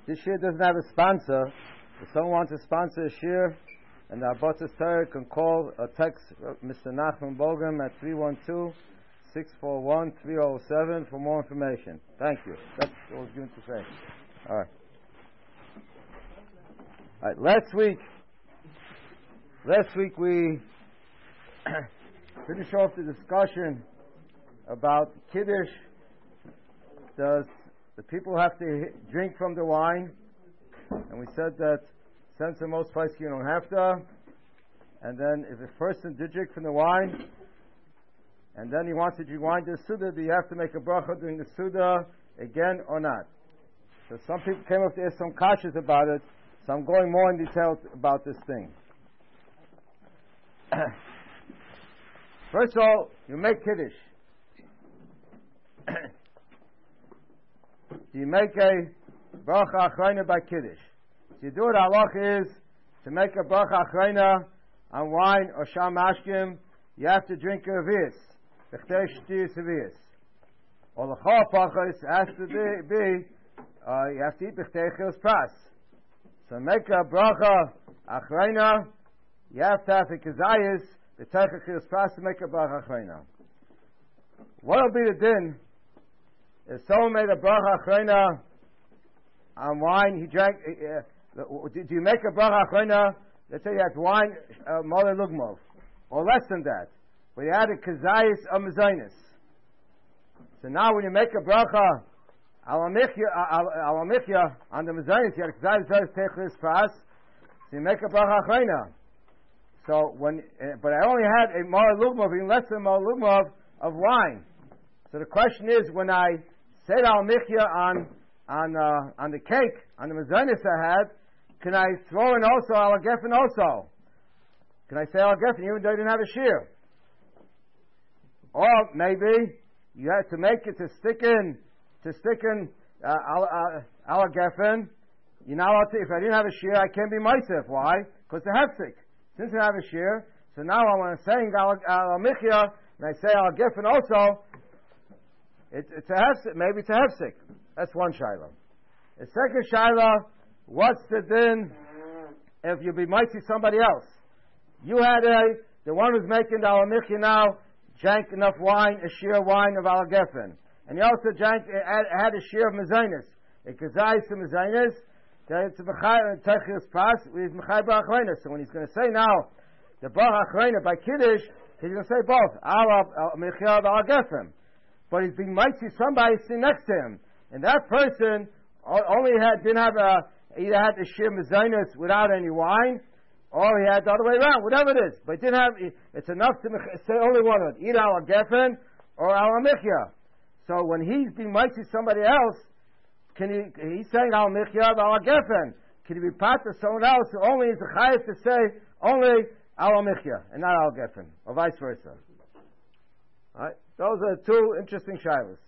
This year doesn't have a sponsor. If someone wants to sponsor a shir, and the Abatas Torah can call or text Mr. Nachman Bogam at 312-641-3007 for more information. Thank you. That's what I was going to say. All right. All right. Last week we finished off the discussion about Kiddush. Does the people have to drink from the wine? And we said that since in most places you don't have to. And then if a person did drink from the wine, and then he wants to drink wine to the Suda, do you have to make a bracha during the Suda again or not? So some people came up to ask some kashas about it, so I'm going more in detail about this thing. First of all, you make Kiddush. Do you make a bracha achrayna by Kiddush? So you do it, halach is, to make a bracha achrayna on wine or sham mashkim, you have to drink a revius. B'chtei sh'tiyus revius. Or l'chol pachos has to be, you have to eat b'chtei chil's pras. So make a bracha achrayna, you have to have a kazayis, b'chtei chil's pras to make a bracha achrayna. What will be the din if someone made a bracha achrayna on wine, he drank, do you make a bracha achrayna? Let's say you had wine, moler lugmov, or less than that, but you had a kazayis of mezainis. So now when you make a bracha al amichya on the mezainis, you had a kazayis techlis pras, so you make a bracha achrayna. So but I only had a moler lugmov, even less than moler lugmov of wine. So the question is, when I said al michya on the cake, on the mezainis I had, can I throw in also al gefen also? Can I say al gefen even though I didn't have a shear? Or maybe you have to make it to stick in al gefen. You're not allowed to, if I didn't have a shear, I can't be myself. Why? Because the hefsek. Since I have a shear, so now when I'm saying al michya, and I say al gefen also, it's a hefsek. Maybe it's a hefsek. That's one shaila. The second shaila, what's the din if you be mighty somebody else? You had the one who's making the alamichya now drank enough wine, a shear wine of al gefen, and he also had a shear of mezainis. A kazayis of mezainis, it's techius pras with mechay brachreina. So when he's going to say now the brachreina by kiddush, he's going to say both al michya al gefen. But he's being mighty somebody sitting next to him, and that person didn't have either had the shir mezainis without any wine, or he had the other way around, whatever it is. But it didn't have. It's enough to say only one of it: either al gefen or al michya. So when he's being mighty somebody else, he's saying al michya al gefen. Can he be part of someone else who only is a chayav to say only al michya and not al gefen, or vice versa? All right. Those are two interesting shilas.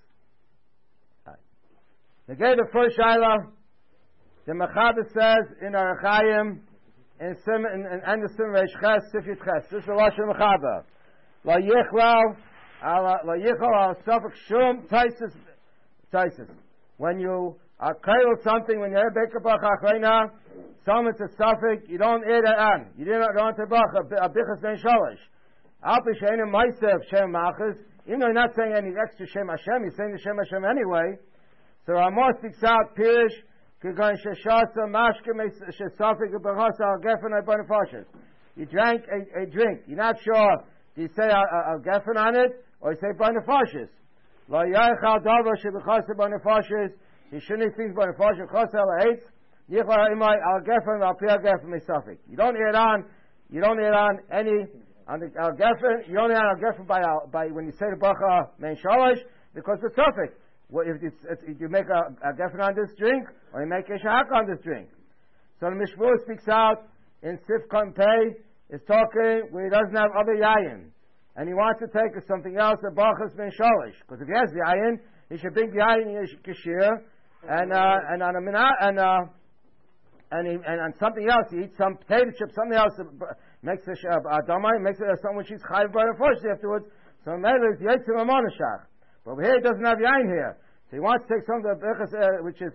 Again, the first shilah, the Mechaber says in Arachayim, in the Sim Reish Ches, Sifyut Ches. This is the Lashon Mechaber. La yichlal al safek shum taisis. When you are kail something, when you're beka bracha achrayna, someone's a safek, you don't add it on. You don't want to bracha a bichas ben shalish. Al pi she'enim ma'asev shem machas. Even though you're not saying any extra Shem Hashem, you're saying the Shem Hashem anyway. So Ramah speaks out, Pirish, Kigon Sheshasa, Mashke, Shesafik, Barasa, Al Gefen, Al You drank a drink. You're not sure, do you say Al Gefen on it, or you say Bonifashis? La Yaichal Dava, Shebechasa, Bonifashis, you shouldn't eat things Bonifashis, Chasa, Al Eitz, Yichla Imai, Al Gefen, Al Pia Gefen, Mesafik. You don't add on any. On the al gefen, you only add al gefen by when you say the bracha mein shalosh, because it's suffix. Well, if you make a gefen on this drink, or you make a shahak on this drink. So the Mishmur speaks out in Sifkon Pei, is talking where he doesn't have other yayin, and he wants to take something else, the bracha mein shalosh, because if he has the yayin, he should bring the yayin in kashir, and on a minah, and something else, he eats some potato chips, something else. Makes a adamai, makes it something which is chayiv by unfortunately afterwards. So maybe it's yitzim amonashach. But over here he doesn't have yain here, so he wants to take some of the berachas which is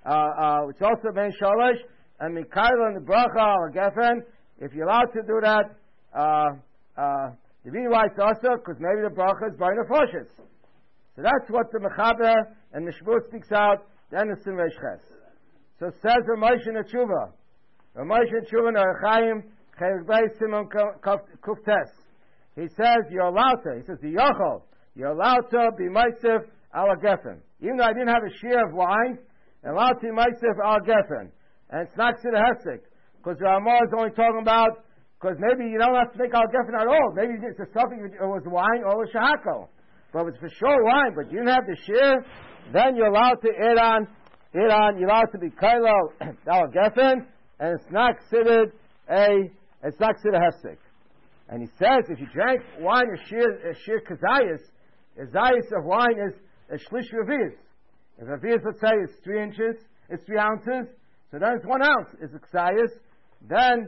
which also main shalish, and Mikhail and the bracha al gefen. If you're allowed to do that, the reason why it's also because maybe the bracha is by nefashis. So that's what the Mechaber and Mishmur speaks out. Then the Sim Reish Ches. So says Ramesh in the Tshuva. Ramesh in Tshuva in Arachayim Chelik Beis Simon Kuftes. He says you're allowed to. He says the Yochel. You're allowed to be Meisif ala Gefen. Even though I didn't have a share of wine, I'm allowed to be Meisif ala Gefen. And it's not Siddur Hesek. Because the Ramah is only talking about, because maybe you don't have to make al Gefen at all. Maybe it's a something, it was wine or it was Shahako. But it's for sure wine, but you didn't have the share, then you're allowed to add on, you're allowed to be Kailo al Gefen, and it's not considered Hesek. And he says, if you drank wine or shir kazayas, a zayas of wine is a shlish reviz. If a reviz, let's say, is 3 inches, it's 3 ounces, so then it's 1 ounce. It's a kazayas. Then,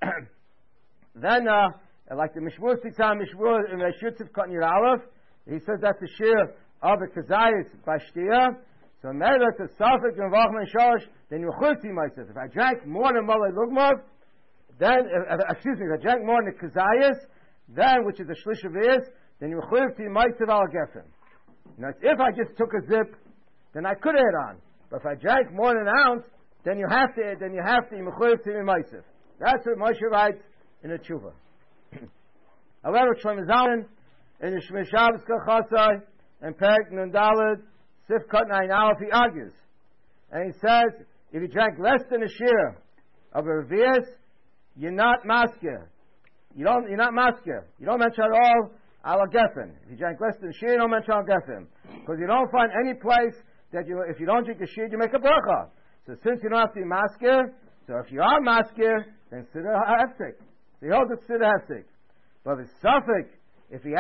like the Mishmur speaks on Mishmur in Reshutziv Kotnir Aleph, he says that's the shir of a kazayas by shtia. So Mela to Safik and Vachman Shalosh, then you chutzi myself. If I drank more than Malay Lugmav, then, if I drank more than the kazayas, then, which is the shlish of ears, then you chutzi myself al gefen. Now, if I just took a zip, then I could add on. But if I drank more than an ounce, then you have to chutzi myself. That's what Moshe writes in the Tshuva. However, Shlomo Zalman in the Shmir Shabbos Kachasai and Perek Nun Daled Sifkat 9 Aleph, he argues. And he says, if you drank less than a share of a revius, you're not masker. You're not masker. You don't mention at all al gefen. If you drank less than a share, you don't mention al gefen. Because you don't find any place that if you don't drink a share, you make a bracha. So since you don't have to be masker, so if you are masker, then siddur hefsek. So he holds it siddur hefsek. But if it's suffik, if he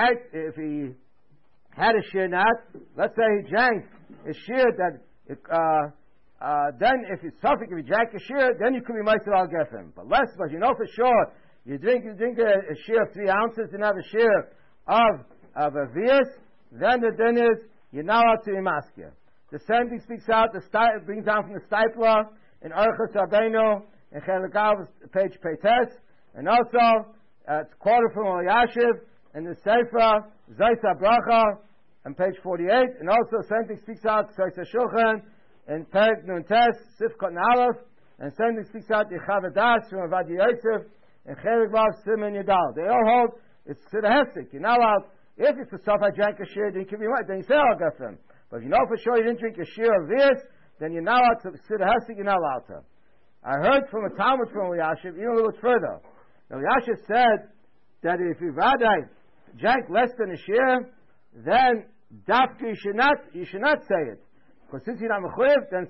had a share not, let's say he drank a share that, then if it's suffik, if he drank a share, then you could be meiser al gefen. But less, but you know for sure, you drink a share of 3 ounces and have a share of a vias, then the din is, you're not allowed to be masker. The same thing speaks out, it brings down from the Stipler, in Orchos Rabbeinu, in Chelik page Peites, and also, it's quoted from Eliashiv, in the Sefer, Zayis HaBracha, on page 48, and also the same thing speaks out, Zayis HaShulchan, in Perek Nun Tes, Sifkat Aleph, and the same thing speaks out, the Chavadas, from Avad Yosef, and Chelik Vav Simon Yadal. They all hold, it's Siddur Hesek. You're not allowed, if it's a stuff I drank a share, then you can be right, then you say al gefen. But if you know for sure you didn't drink a share of this, then you're not allowed to Siddur Hesek, you're not allowed to. I heard from a Talmud from Eliashiv, even a little further. Eliashiv said that if you rather drank less than a share, then dafka you should not say it. Because since you're not mechuyev, then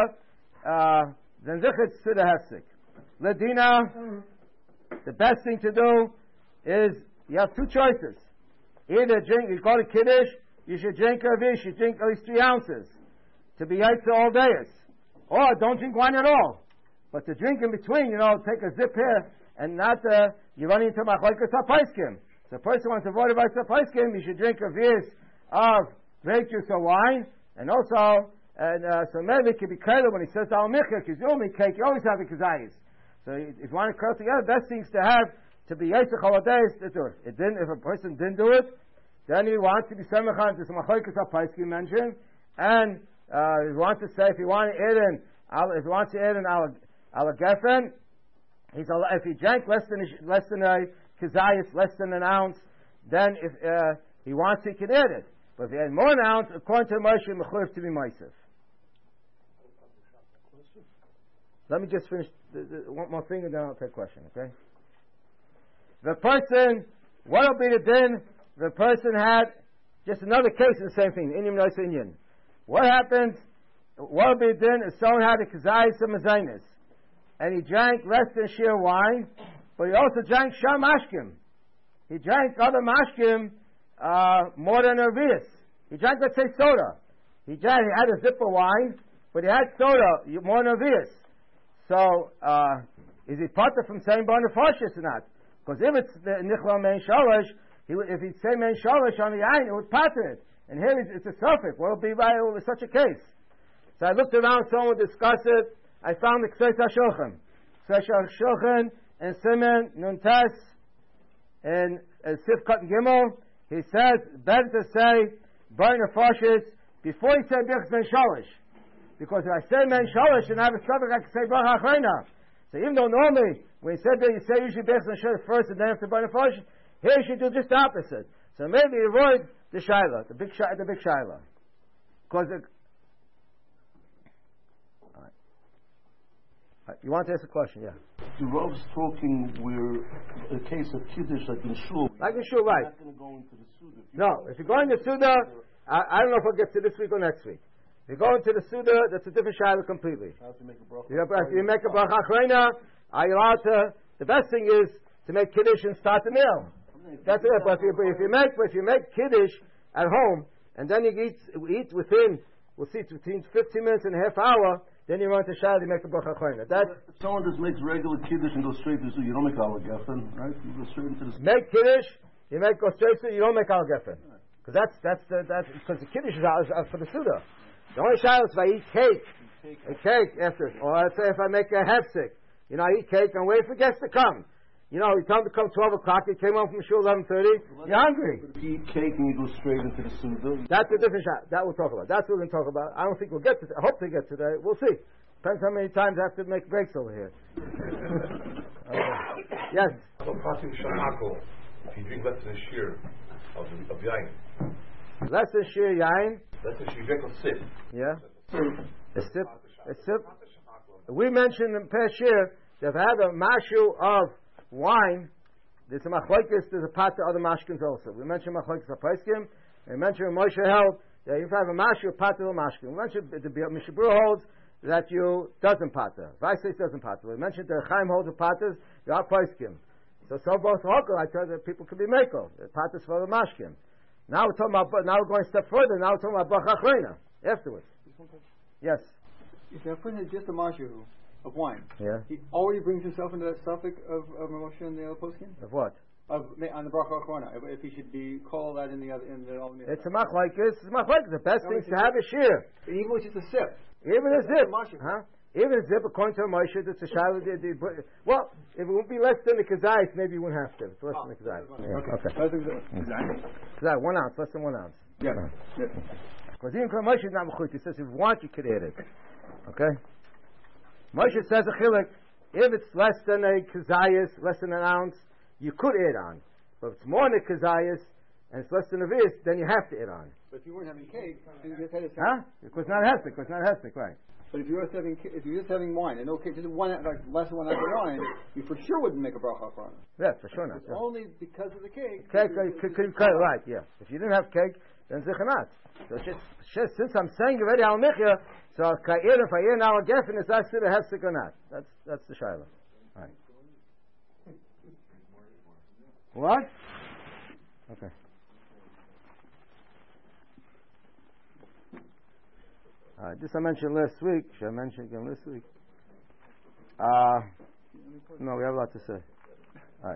zicha it's Siddur Hesek. Ladina, the best thing to do is you have 2 choices. Either drink, you go to Kiddush, you should drink a vish, you drink at least 3 ounces to be yaitza all days. Or don't drink wine at all. But to drink in between, take a zip here and not, you run into machlokes hapaiskim. So a person wants to avoid about hapaiskim, you should drink a vish of grape juice or wine, and also, so maybe it could be clear when he says al micha, because you only cake, you always have a kazayis. So if you want to curl together, the best thing is to have to be yaitza holidays to do it. If a person didn't do it, then he wants to be semechan to some machlokes hapaiskim mentioned, and he wants to say if he wants to add in al gefen, if he drank less than a kazayis, less than an ounce, then if he wants, he can add it. But if he had more than an ounce, according to Moshe, mechuyev to be meisef. Let me just finish one more thing, and then I'll take a question. Okay? The person, what will be the din? The person had just another case of the same thing. Indian nois Indian. What happens? What will be the din if someone had a kazayis and mezainis, and he drank less than sheer wine, but he also drank sham mashkim. He drank other mashkim more than a revius. He drank, let's say, soda. He had a zip of wine, but he had soda more than a revius. So, is he parted from saying bar nefashis or not? Because if it's the nichla mein shalosh, if he'd say mein shalosh on the ayin, it would pater it. And here it's a suffix. What will be right with such a case? So I looked around, someone discussed it. I found the Kseis HaShulchan. Kseis HaShulchan and Simen Nuntes and Sifkat Gimel. He says, better to say, burn the Nefashis before he said Birchas Ben Shalish. Because if I say Ben Shalish and I have a subject, I can say Bracha Achrona. So even though normally, when you said that, you say usually Birchas Ben Shalish first and then after burn the Nefashis, here you should do just the opposite. So maybe avoid the Shaila, the big Shaila. Because you want to ask a question, yeah? The Rav's talking where a case of Kiddush like in Shul. Like in Shul, right. Not going to go into the Suda. No, if you're going to Suda, I don't know if I'll get to this week or next week. If you're going to the Suda, that's a different Shaila completely. How to make a bracha? If you make a Bracha Achrona, are you allowed to, the best thing is to make Kiddush and start the meal. That's it. But if you make Kiddush at home, and then you eat within, we'll see, between 15 minutes and a half hour, then you run to Shaila, you make a Bracha Achrona. If someone just makes regular Kiddush and goes straight to the you don't make Al Geffen, right? You go straight into the make Kiddush, you make go straight to you don't make Al Geffen. Because that's because the Kiddush is out for the Suda. The only Shaila is if I eat cake after, or let's say if I make a hefsek, I eat cake and wait for guests to come. You tell them to come 12 o'clock, you came home from shul 11:30, you're hungry. If you eat cake and you go straight into the Suda. That's a different shot. That we'll talk about. That's what we're going to talk about. I don't think we'll get to hopefully get to that. We'll see. Depends how many times I have to make breaks over here. Yes? So passing Shamako, if you drink less than a shear of yain. Less than shear yain? Less than shear, drink a sip. Yeah? A sip. We mentioned in past year that if I have a mashu of wine, there's a machlokes, there's a pot to other mashkins also. We mentioned machlokes HaPoskim, and we mentioned Moshe held that if I have a mashu, a pot to a mashkin. We mentioned the Mishabur holds that you doesn't pater. Vaisis doesn't pater. We mentioned the Chaim holds the paters, the HaPoskim. So both local, I tell you that people can be meko. The paters for the mashkin. Now we're talking about, now we're going a step further, now we're talking about Bracha Achrona afterwards. Yes? If a friend has just a mashu of wine, he already brings himself into that suffix of Moshe and the other poskim? Of what? On the Bracha Achrona, if he should be called that in the it's a machlokes. It's a machlokes. The best thing is to have a shear. Even with just a sip. Even a zip. Even a zip, according to Moshe, it's a shaila. Well, if it would be less than the kazayis, maybe you wouldn't have to. It's less than the kazayis. Okay. Kazayis, 1 ounce, less than 1 ounce. Yeah. Because even for Moshe, it's not mechut. He says if you want, you could add it. Okay? Moshe says a chilik, if it's less than a kazayis, less than an ounce, you could add on. But if it's more than a kazayis, and it's less than a vis, then you have to add on. But if you weren't having cake, then you just had a Because not hestic, right. But if you're just having wine, and okay, just less than 1 ounce of wine, you for sure wouldn't make a bracha achrona. Yeah, for sure not. Yeah. Only because of the cake. Cake, right, yeah. If you didn't have cake, then zichanat. So just since I'm saying already al michya, so if I eat an al geffen, it's actually a hefsek or not. That's the shaila. All right. What? Okay. This I mentioned last week. Should I mention again this week? No, we have a lot to say. All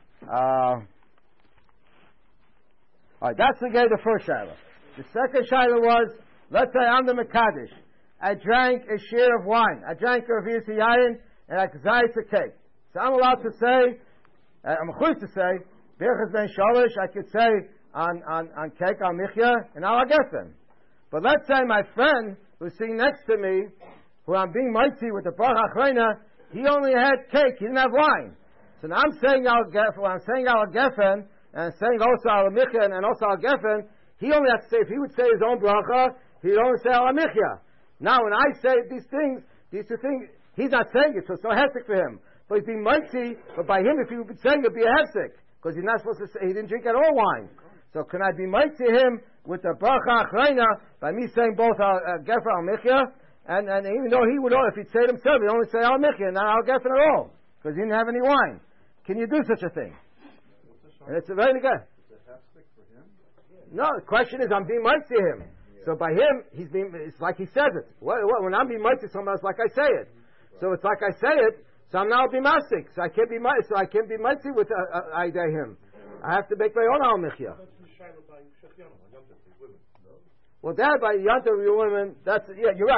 right, that's the first shiloh. The second shiloh was, let's say I'm the Mekadesh. I drank a share of wine. I drank a Revius Yayin, and I kazayis a cake. So I'm allowed to say, I'm allowed to say, Birchas Ben Shalish, I could say on cake, al michya, and al geffen. But let's say my friend who's sitting next to me, who I'm being mighty with the Bracha Achrona, he only had cake, he didn't have wine. So now I'm saying al geffen, and I'm saying also al michya and also al geffen, he only has to say, if he would say his own bracha, he would only say al michya. Now when I say these two things, he's not saying it, so it's no hefsek for him. But he's being mighty, but by him, if he would be saying it, it'd be a hefsek, because he's not supposed to say, he didn't drink at all wine. So can I be mighty to him with the Bracha Achrona by me saying both Geffen al Michya, and even though he would, if he'd say it himself, he'd only say al Michya, not al Geffen at all, because he didn't have any wine. Can you do such a thing? And it's a very good. No, the question is, I'm being mighty to him. So by him, it's like he says it. When I'm being mighty to someone else, like I say it. So it's like I say it, so I'm now being masik. So I can't be mighty with him. I have to make my own al Michya. Well, that by Yantav women, you're right.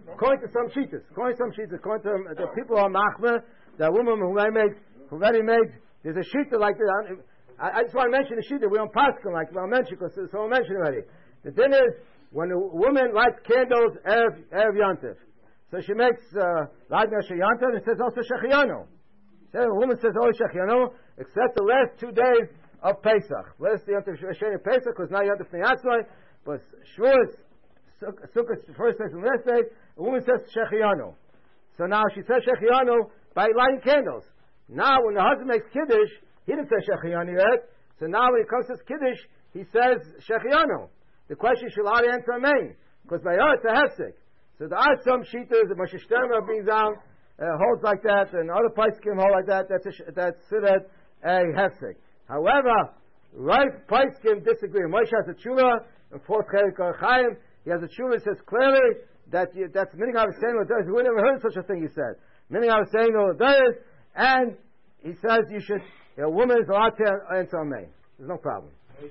According to some shitas, according to the people on Machmeh, the woman who already made, there's a shita like that. I just want to mention the shita. We don't pass them like I'll mention because someone mentioned already. The thing is, when a woman lights candles erev Yontif, so she makes lighting Yontif, it says also Shechianu. So a woman says always Shechianu, except the last 2 days of Pesach. Last day of Pesach, because now Yontif Neyatzloi, but Shavuos, Sukkot, first day and last day, a woman says Shechianu. So now she says Shechianu by lighting candles. Now when the husband makes Kiddush, he didn't say Shechianu yet. So now when he comes to Kiddush, he says Shechianu. The question should not answer Amen, because by her it's a hefsek. So there are some shitas, the Moshe Shtermer brings down, holds like that, and other Paiskim hold like that. That's considered a hefsek. However, right Paiskim disagree. Moshe has a tshuva in 4th Chelik Chaim. He has a tshuva that says clearly that's meaning I was saying what does. We never heard such a thing. He said meaning I was saying what does, and he says you should. A woman is allowed to answer Amen. There's no problem.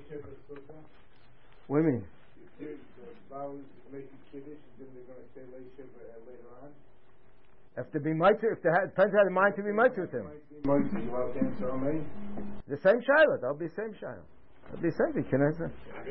What do you mean? The vows making Kiddush, then they're going to say later on? If to be mitzvah, if they depends how the mind to be mitzvah with him. The same shiloh. That'll be the same shiloh. It'll be the same thing. Can I say?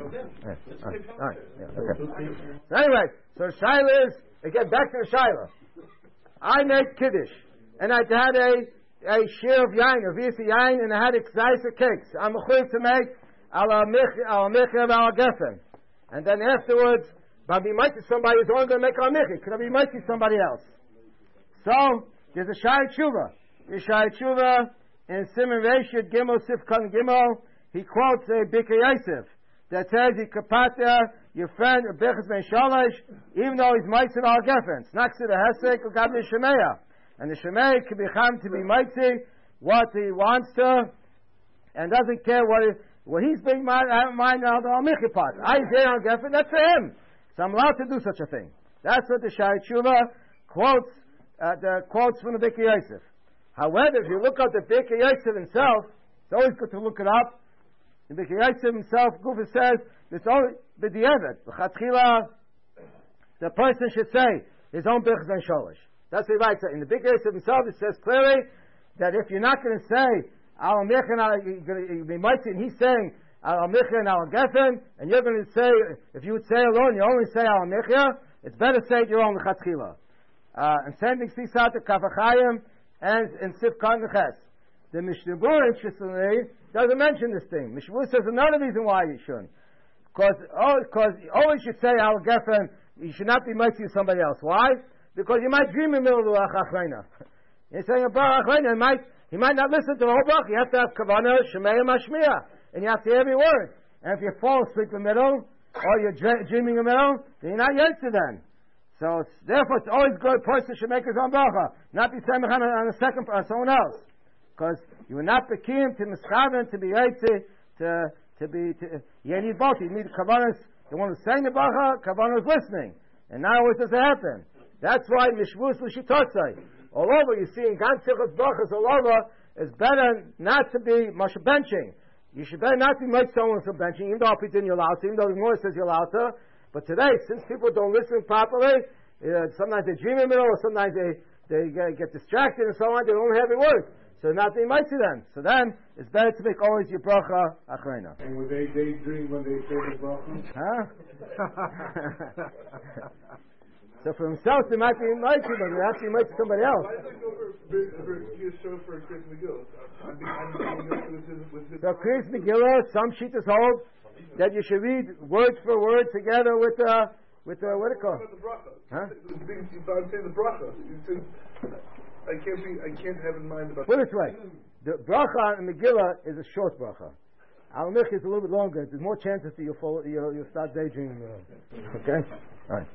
All right. Yeah, okay. So anyway, so the shiloh is again back to the shiloh. I made Kiddush, and I had a share of yain, a visi yain, and I had exisa cakes. I'm mechuyev to make ala micha of ala gefen, and then afterwards, but I be mighty somebody who's only going to make ala micha. Could I be mighty somebody else? So there's a shai tshuva. There's shai tshuva in Simon Reshit Gimel Sifkan Gimel. He quotes a Bikei Yosef that says he kapata your friend Bechas Ben Shalosh, even though he's mighty of ala gefen. It's not to the hesek or gab the shemeya. And the Shemei can be cham to be mighty what he wants to, and doesn't care what he's being mind now the Al-Michi part. I say on Geffen, that's for him. So I'm allowed to do such a thing. That's what the Shai Tshuva quotes from the Bikei Yosef. However, if you look at the Bikei Yosef himself, it's always good to look it up. The Bikei Yosef himself, Gufa says, it's only b'di'evet. L'chatchila, the person should say his own Bechas Ben Shalosh. That's what he writes. In the Bikei Yosef himself, it says clearly that if you're not going to say Al Michin, you're going to be mighty, and he's saying Al Michin, Al Gefen, and you're going to say, if you would say alone, you only say Al Michya, it's better to say it your own L'chatchila. And same thing, Sisat, Kafachayim, and in Sifkan Neches. The Mishnah Berurah, interestingly, doesn't mention this thing. Mishnah Berurah says another reason why you shouldn't. Because you always should say Al Gefen, you should not be mighty to somebody else. Why? Because you might dream in the middle of the Achreina. You're saying a Baruch Achreina, he might not listen to the whole Baruch. You have to have Kavanah, Shemaya, Mashmiya. And you have to hear every word. And if you fall asleep in the middle, or you're dreaming in the middle, then you're not yet to then. So therefore it's always good a person should make his own Baruch. Not be saying on a second on someone else. Because you will not be keen to Mischaven, to be Yaitzi, you need both. You need Kavanah, the one who's saying the Baruch, Kavanah is listening. And now what does it happen? That's why Mishvus L'Shitotzai. All over, you see in Gansichos Brachas all over, it's better not to be much benching. You should better not be much someone for benching, even though Alpitin you're allowed to, even though the Gemara says you're allowed to. But today, since people don't listen properly, sometimes they dream in the middle, or sometimes they get distracted and so on, they don't have every word. So not being mighty then. So then, it's better to make always your bracha achreina. And would they dream when they say the bracha? Huh? So for himself, they might be mighty, but they have to be mighty to somebody else. Why does it go for Chris McGill? So Chris McGill, some shittas hold that you should read word for word together with what do you call it? Huh? I'm saying the bracha. I can't have in mind about. Put it this way: the bracha in Megillah is a short bracha. Al-Mich is a little bit longer. There's more chances that you'll start daydreaming. Okay, all right.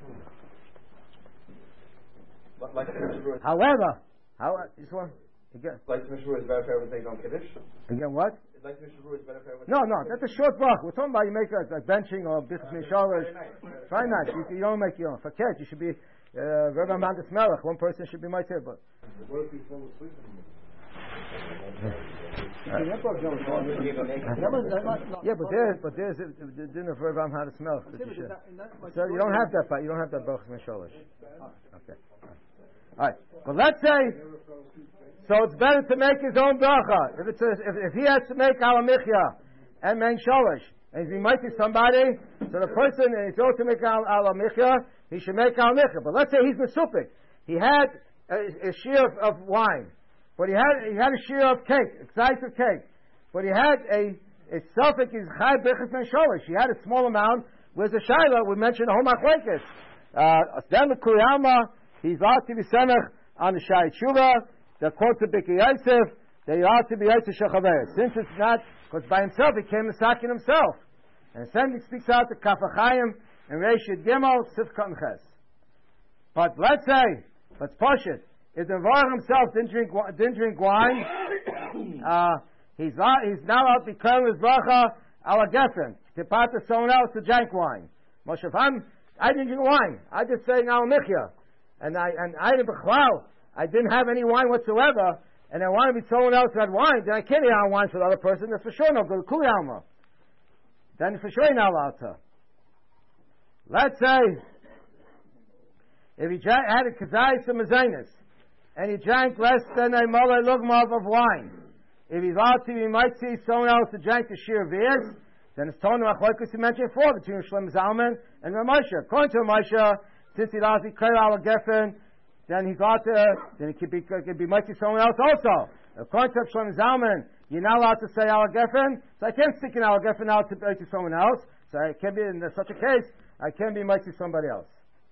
However, this one again. Like the Mishnah is better for everything on Kiddush. Again, what? Like the Mishnah is better for everything. No, that's a short bracha. We're talking about you make like benching or bichas mishalish. Try not. You don't make your own. Forget. You should be. Rabbi Mandas Melech, one person should be my but what if you fall asleep in the middle? That broke down with all this. That was- Yeah, but there's the dinner for Abraham how to smell. So you don't have that, but you don't have that Bachas Mesholish. Okay. All right. But let's say, so it's better to make his own bracha. If he has to make Al Michya and Men Sholish, and he might be somebody, so the person is going to make Al Michya, he should make Al Michya. But let's say he's Mesupik. He had a shear of wine, but he had a shear of cake, a size of cake, but he had a suffix is Chai Bechas Men Sholish. He had a small amount. Where's the Shaila? We mentioned the whole Machlekes. Then the Kuriyama, he's allowed to be Semech on the Shai Tshuva. The quote to Biki Yosef, they ought to be Yosef Shechaver. Since it's not, because by himself he came Masakin himself. And then he speaks out to Kafachayim and Reshid Gimel, Sifkat and Ches. But let's say, let's push it. If the Varach himself didn't drink wine, he's now out to be Kerem his bracha ala gefen. To part to someone else to drink wine. Moshe, if I didn't drink wine, I just say now Michya. And I didn't Bechlau. I didn't have any wine whatsoever, and I want to be someone else who had wine, then I can't eat on wine for the other person. That's for sure no good. Kuli Alma. Then for sure you're not allowed to. Let's say, if he had a Kazayis and Mazanis, and he drank less than a Malay Lugmav of wine, if he's allowed to, he might see someone else to drink the Shir Vias, then it's told him, like you mentioned before, between Shlem Zalman and Ramosha. According to Ramosha, since he's allowed to be Kayla Al Geffen, then he got then it could be mighty someone else also. According to Shlomo Zalman, you're not allowed to say Al Geffen, so I can't stick in Al Geffen out to someone else. So I can be in such a case, I can be mighty somebody else.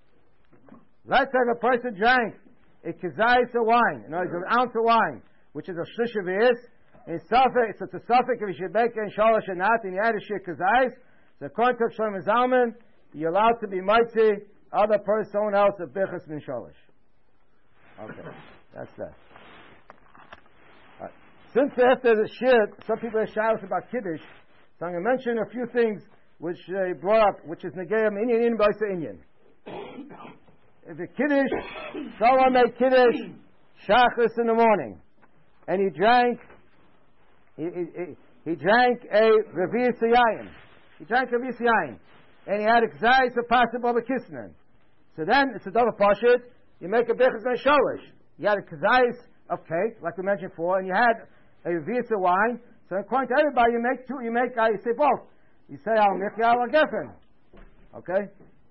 Let's say if a person drank a kazayis of wine, an ounce of wine, which is a shlish of his, in suffix, it's a suffix if he should make it in shalosh or not, and you add a shir kazayis. So according to Shlomo Zalman, you're allowed to be mighty other person, someone else of bichas min shalosh. Okay, that's that. Right. Since after the shir, some people have shouted about Kiddush, so I'm going to mention a few things which they brought up, which is Negayim Inyan Baisa Inyan. If a Kiddush, someone made Kiddush, Shachris in the morning, and he drank a Revi'is Yayin. He drank Revi'is Yayin, and he had a Kzayis of possible Kisnan. So then, it's a double pashut. You make a Bechaz Ben Sholish. You had a Kazayis of cake, like we mentioned before, and you had a Revi'is of wine. So according to everybody, you make two, you say both. You say Al Michya Al Geffen. Okay?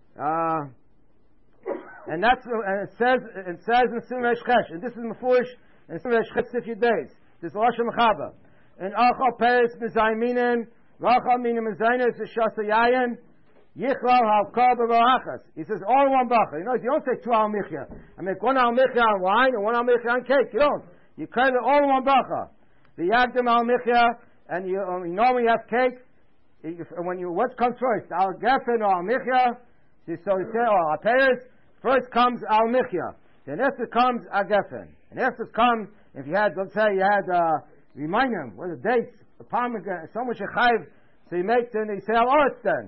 And it says in Simon Resh, and this is Mefurish in Simon Resh a few days. This is Lashon Mechaba. And Achal Peres Mizayiminen, Rachal Minim Mizaynes, Shasa Yayin, Yichlal Halkal B'Barachas. He says all in one bracha. You don't say 2 Al Michya. I make 1 Al Michya on wine and 1 Al Michya on cake. You don't. You cut it all in one bracha. The Yagdim Al Michya, and you normally have cake. What comes first? Al Geffen or Al Michya? So you say, Al Peres. First comes Al Michya. Then after comes Al Geffen. And after comes, if you had, let's say you had, remind him, what are the dates? The pomegranate, so much a chayv. So you make, then you say Al Oretz then.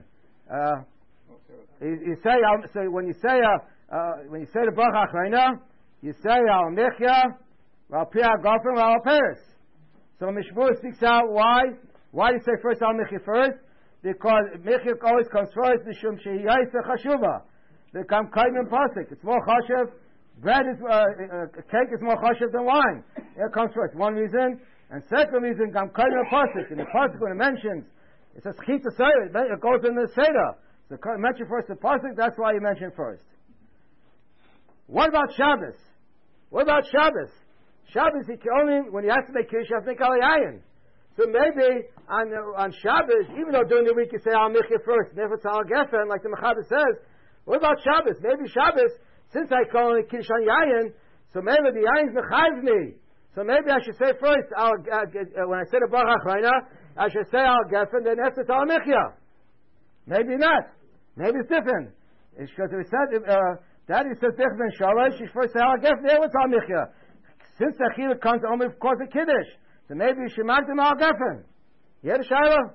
You say so when you say the bracha achrayna, you say Al Michya, Al Pi Al Geffen, Al Peres. So Mishmur speaks out why do you say first Al Michya first? Because Michya always comes first. Mishum shehi yaisa chashuva. They come kaim pasuk. It's more chashuv. Bread is cake is more chashuv than wine. It comes first. One reason, and second reason, come kaim pasuk. In the pasuk when it mentions, it says chita seder. It goes in the seder. So mention first the pasuk. That's why you mention first. What about Shabbos? Shabbos, he can only when he has to make kiddush, he has to make alayayin. So maybe on Shabbos, even though during the week you say Al Michya first, and if it's Al Geffen, like the Mechaber says, what about Shabbos? Maybe Shabbos, since I call it kiddush on yayin, so maybe the yayin's mechayiv me. So maybe I should say first, when I say the bracha achrayna, I should say Al Geffen, then after it's Al Michya. Maybe not. Maybe it's different. It's because if it said, Daddy says Bechaz Ben Sholish, you first say Al Geffen, then it's Al Michya. Since the chiluk comes only because of kiddush, so maybe you should mark them Al Geffen. You hear the Shiloh?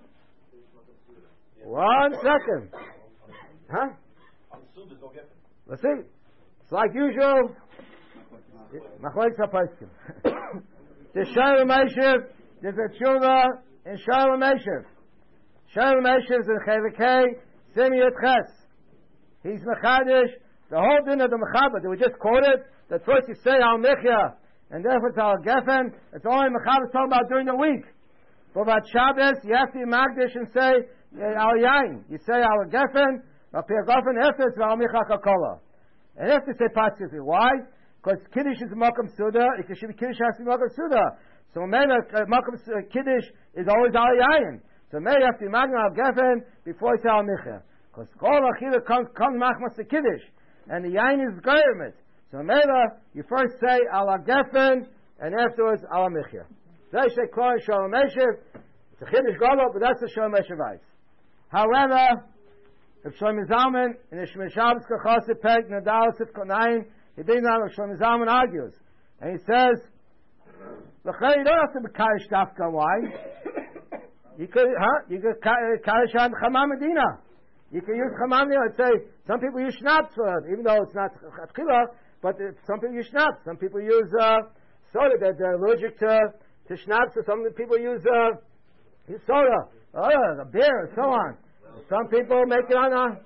1 second. Huh? Let's see. It's like usual. The Shalom Meshiv, there's a tshuva in Shalom Meshiv. Shalom Meshiv is in Chelikei, Simiyat Ches. He's Mechadish, the whole din of the Mechaber that we just quoted, that first you say Al Michya, and therefore it's Al Geffen, it's only Mechaber talking about during the week. But about Shabbos, you have to be Magdish and say Al Yain. You say Al Geffen, Al Pir Geffen, after it's Al Michya Kakola. And after say Patzis. Why? Because Kiddush is Makam Suda, it should be Kiddush has to be Makam Suda. So maybe Makam Kiddush is always Al Yain. So maybe you have to be Magna Al Geffen before you say Al Michya. Because Kol Achila comes Machmas the Kiddush. And the Yain is Germit. So maybe you first say Al Geffen and afterwards Al Michya. They say Kol Shalom Meshiv. It's a Kiddush Golo, but that's the Shalom Meshiv rights. However, if Shlomo Zalman in the Shemir Shabbos Kachasik Peg Nadal Sifkonayin, he didn't know what Shlomo Zalman argues. And he says, you don't have to be Kaddish Dafka. Why? You could Kaddish on Chama Medina. You can use Chama Medina and say, some people use Schnapps for it, even though it's not Chatchila, but some people use Schnapps. Some people use soda, that they're allergic to Schnapps, so some people use soda, a beer, and so on. Some people make it on a,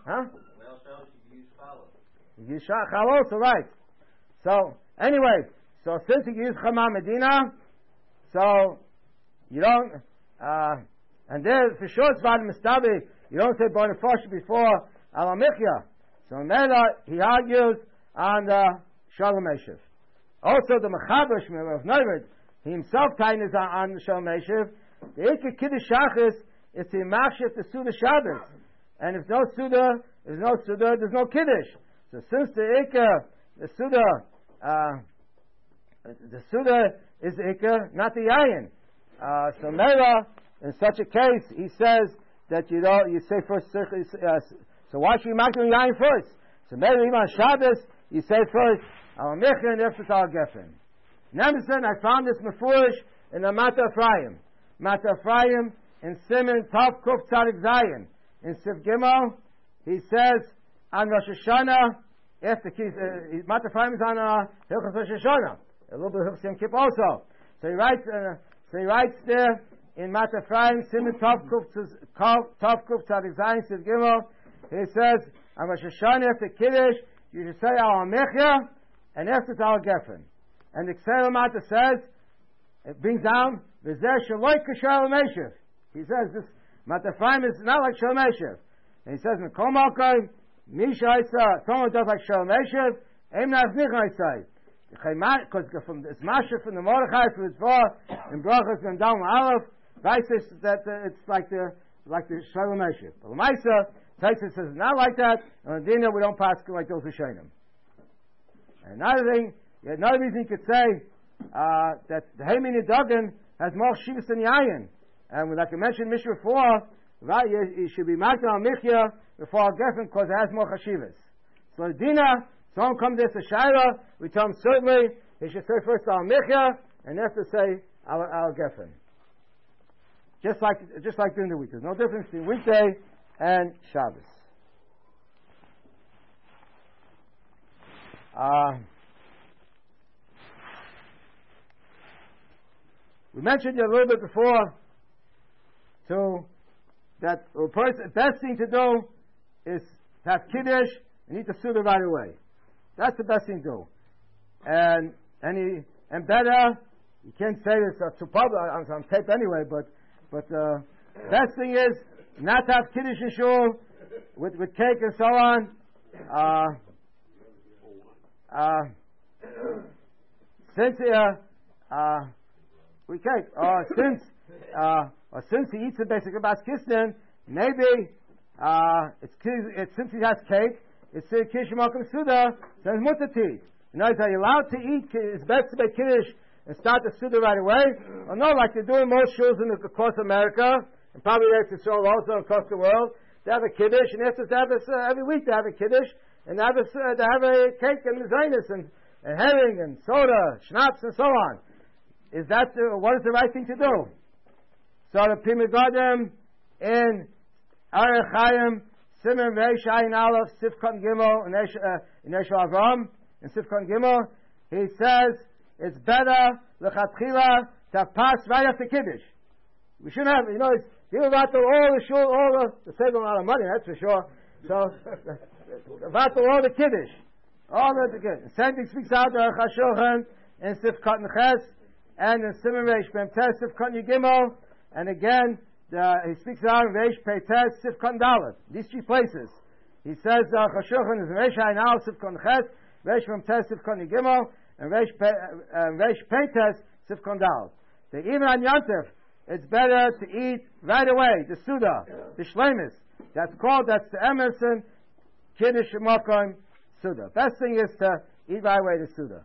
you use challah also, right. So, anyway, so since you use Chama Medina, so you don't, and there, for sure it's Bad Mistabi, you don't say Bonifash before Al Michya. So Mela, he argues on the Shalom Meshiv. Also, the Mechaber Shmuel of Neuvid, he himself tightens on the Shalom Meshiv. The Ikar Kiddush Shachis is to Machshav the Suda Shabbos. And if no Suda, there's no Kiddush. So since the Suda is the Ikar, not the Yayin. So Mela, in such a case, he says that you say first, so why should you make the Yayin first? So maybe even on Shabbos, you say first, Al Michya and after Al Geffen. Nemesis, I found this Mefurish in the Mata Ephraim. Mata Ephraim in Simon Tav Kuf Tzadik Zayin. In Siv Gimel, he says on Rosh Hashanah, after Mata Ephraim is on Hilchos Rosh Hashanah, a little bit of Hilchos Yom Kippur also. So he writes there in Mata Ephraim, Simon Tav Kuf Tzadik Zayin, Siv Gimel, he says on Rosh Hashanah after Kiddush, you should say Al Michya and after it's Al Geffen. And the Ksei Mata says, it brings down V'zeh Shaloi K'Shalom Meshiv. He says this Mata Ephraim is not like Shalom Meshiv. And he says, M'kol Malkai, Misha Isa, someone does like Shalom Meshiv, Eim Nafnich Isa. Because from this Mashiv from the Mordechai, from the Tzvah, in Brachas and Dam Aleph, Vaisis that it's like the Shalom Meshiv. But L'maisa, Taisus says not like that, and Dina we don't pass like those Rishonim. And another reason you could say that the Heimin Yedagin has more Shivas than Yayin. And like I mentioned Mishnah before, right, you should be Magna Al Michya before Al Geffen because it has more Chashivas. So Dina, someone comes to Shaila, we tell him certainly he should say first Al Michya and after say Al Geffen. Just like during the week. There's no difference between weekday and Shabbos. We mentioned a little bit before that the best thing to do is to have Kiddush and eat the Suda right away. That's the best thing to do. And better, you can't say this to public, on tape anyway, but best thing is not to have Kiddush in shul with cake and so on. Since he eats the basic Bas Kisnin, maybe since he has cake, it's Kiddush Malkum Suda, so it's mutter to eat. You know, are you allowed to eat? It's best to make Kiddush and start the Suda right away? Or no, like they do in most shuls across America, and probably there's a shul also across the world. They have a Kiddush, and after they have this, every week they have a Kiddush, and they have a cake and mezainis and herring and soda, schnapps and so on. Is that what is the right thing to do? So the Pri Megadim in Arei Chaim, Simon Reish Ayin Aleph, Sifkon Gimel, in Eshel Avram, in Sifkon Gimel, he says it's better l'chatchila to pass right after Kiddush. We shouldn't have, it's give about all the shul, to save a lot of money, that's for sure. So, about all the Kiddush. All the Kiddush. Same thing speaks out to Chashulchan in Sif Katan Ches, and in Siman Reish Pemtes Sif Katan Gimel, and again, he speaks out in Reish Peites Sif Katan Dalet. These 3 places. He says Chashulchan is Reish Ayin Al Sif Katan Ches, Reish Pemtes Sif Katan Gimel, and Reish Peites Sif Katan Dalet. That even on Yontif, it's better to eat right away, the Suda, the Shlemis. That's the Emerson Kiddush Makom Suda. Best thing is to eat right away the Suda.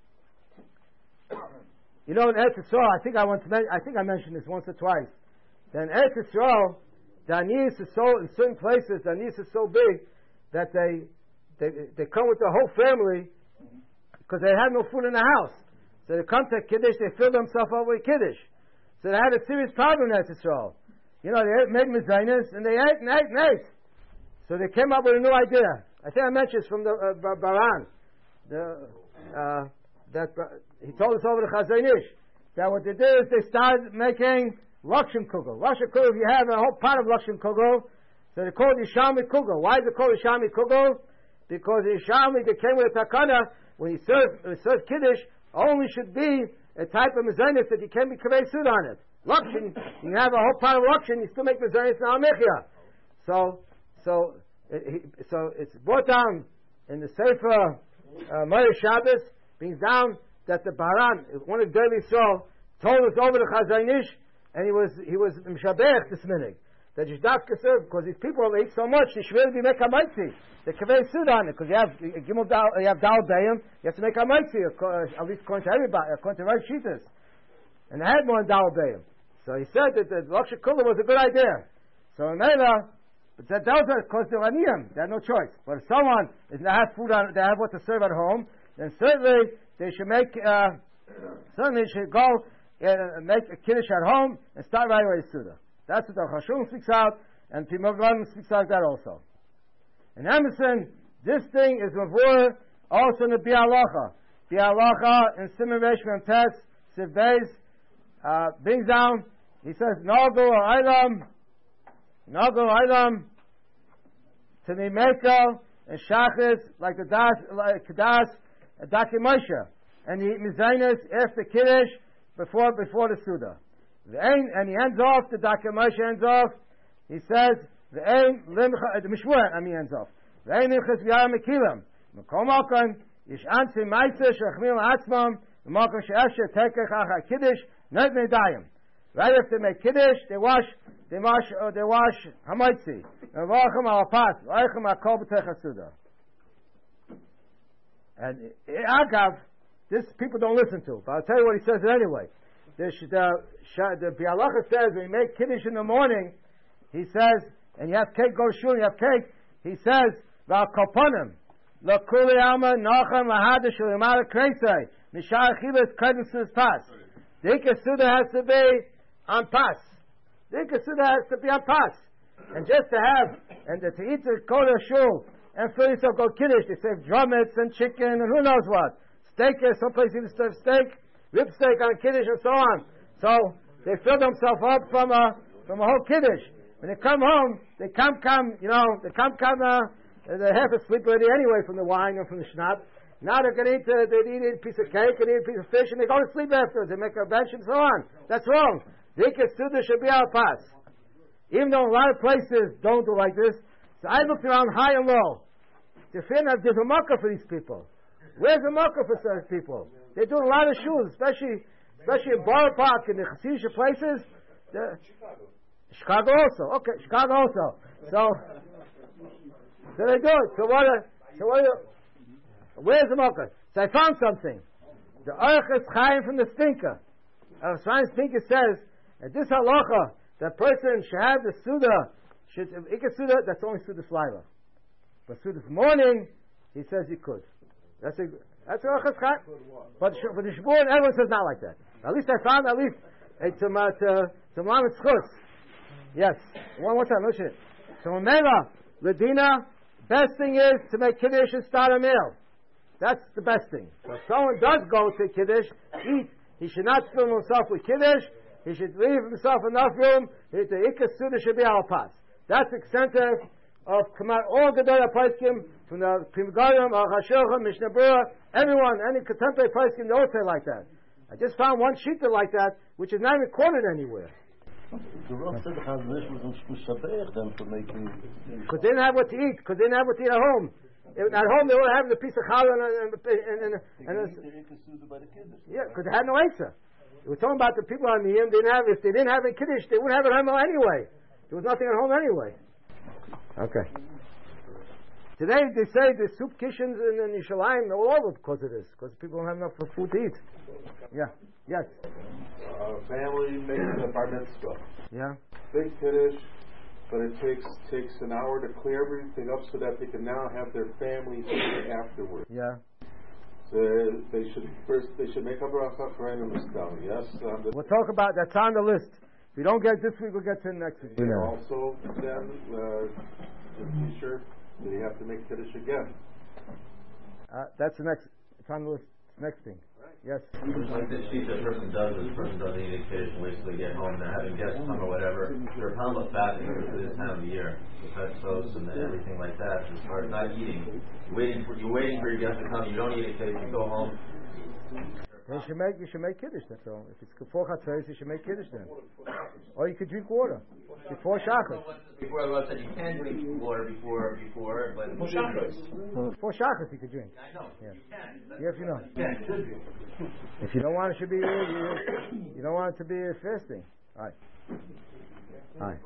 In Eretz Yisrael, I think I mentioned this once or twice. That in Eretz Yisrael, the aniyus is so, in certain places, the aniyus is so big that they come with the whole family because they had no food in the house. So they come to Kiddush, they fill themselves up with Kiddush. So they had a serious problem in Eretz Yisrael. They made mezainis and they ate and ate and ate. So they came up with a new idea. I think I mentioned this from the Baran. He told us over the Chazon Ish that what they did is they started making Lakshem Kugel. Lakshem Kugel, if you have a whole pot of Lakshem Kugel, so they call it Yishami Kugel. Why is it called Yishami Kugel? Because Yishami, they came with a takana, when you serve Kiddush, only should be a type of mezainis that you can't be kaveh sud on it. Lakshin, you have a whole pot of lakshin, you still make mezainis now mechia. So it's brought down in the Sefer Ma'ariv Shabbos, brings down that the Baran, one of the Daily Yisrael, told us over the Chazon Ish, and he was Mshabech this minute. That Yishdavka served, because these people eat so much, they should really be make a mitzi. They kaveh sud on it, because you have Dal Bayim, you have to make a mitzi, at least according to everybody, according to Rav Shitas. And they had more than Dal Bayim. So he said that the Laksha Kula was a good idea. So in Mela, but that was because they're aniyim, they had no choice. But if someone is not have food on, they have what to serve at home, then certainly they should go make a Kiddush at home and start right away the Suda. That's what the Chashulchan speaks out, and Pimoglanim speaks out that also. In Emerson, this thing is mavur also in the Bi'alacha. Bi'alacha in Siman Reish Pemtes Sif Beis brings down. He says Nagul Eilam to be Meko and Shachis like the Kadas Daki Moshe, and the Mizainis after Kiddush before the Suda. And he ends off, the Daki Moshe ends off, he says the Mishmur ends off. Ve'ein limchas v'yara mekilim. Mekom Malkan yish ansi ma'aseh shechmil atzmam v'malkan she'esher tekech achar Kiddush not nedayim. Right after they make Kiddush, they wash Hamaitzi. V'vachem al pas, v'aychem al kol b'tech hasuda. And Agav, this people don't listen to, but I'll tell you what he says anyway. The Bi'alacha says when you make Kiddush in the morning, he says, and you have cake, go to shul, you have cake, he says, V'al-koponim, l'kuli alma nochem lahadish l'imala kreisei, mishar chilas kredusus pas. The Ikasuda has to be on pas. The Ikasuda has to be on pas. And just to have, and to eat the go to shul, and fill yourself go Kiddush, they serve drumettes and chicken and who knows what. Steak, someplace even serve steak, rib steak on Kiddush and so on. So they fill themselves up from a whole Kiddush. When they come home, they come, they're half asleep already anyway from the wine and from the schnapps. Now they're going to eat, they eat a piece of cake and eat a piece of fish and they go to sleep afterwards. They make a bench and so on. That's wrong. The Ikasuda should be our pass. Even though a lot of places don't do like this. So I looked around high and low to find out there's a makkah for these people. Where's the makkah for such people? They do a lot of shuls, especially in Borough Park and the Chassidish places. Chicago also. Okay, Chicago also. So they do it. Where's the makkah? So I found something. The Orchos Chaim from the Stinker. Chaim Stinker says that this halacha, that person should have the Suda, Ikasuda, that's only Suda Sliva. But Suda morning, he says he could. That's Orchos Chaim. But for the Shbuin, everyone says not like that. At least I found, to Lamed Schutz. Yes. One more time, listen. So Mela, Ladina, best thing is to make Kiddush and start a meal. That's the best thing. So if someone does go to Kiddush, eat, he should not fill himself with Kiddush. He should leave himself enough room. The Ikka Suda should be al pas. That's the center of Kamat, all Gedolei Poskim, from the Pri Megadim, Al Hashilchim, Mishnah Berurah, everyone, any contemporary Poskim, they all say like that. I just found one shita like that, which is not recorded anywhere. The Rav said the Chazanish was Mushabech them for making... Because they didn't have what to eat. Because they didn't have what to eat at home. At home they were having a piece of challah yeah, because they had no answer. We're talking about the people on the Yom. If they didn't have a Kiddush, they wouldn't have it at home anyway. There was nothing at home anyway. Okay. Today they say the soup kitchens in Yerushalayim are all over because of this. Because people don't have enough food to eat. Yeah. Yes. Family making a bar mitzvah. Yeah. Big Kiddush, but it takes an hour to clear everything up so that they can now have their families here afterwards. Yeah. So they should make a bracha for any mistal. Yes. We'll talk about that's on the list. If we don't get it this week, we'll get to it next week. And also, then the teacher, they have to make Kiddush again. That's the next. It's on the list. Next thing. Yes. Like this sheet that person does, this person doesn't eat a Kiddush, waits till they get home, they're having guests come or whatever. They're probably fasting for this time of the year. The festivals and everything like that. As far as not eating, you're waiting for your guests to come. You don't eat a Kiddush. You go home. You should make Kiddush. That's all. If it's before Chatzos, you should make Kiddush then. Or you could drink water before Shachas. Before I said you can drink water before, but before Shachas. Before Shachas you could drink. I know. Yeah. You can. Yeah, if you know. You can. If you don't want it to be, you don't want it to be fasting. All right. All right.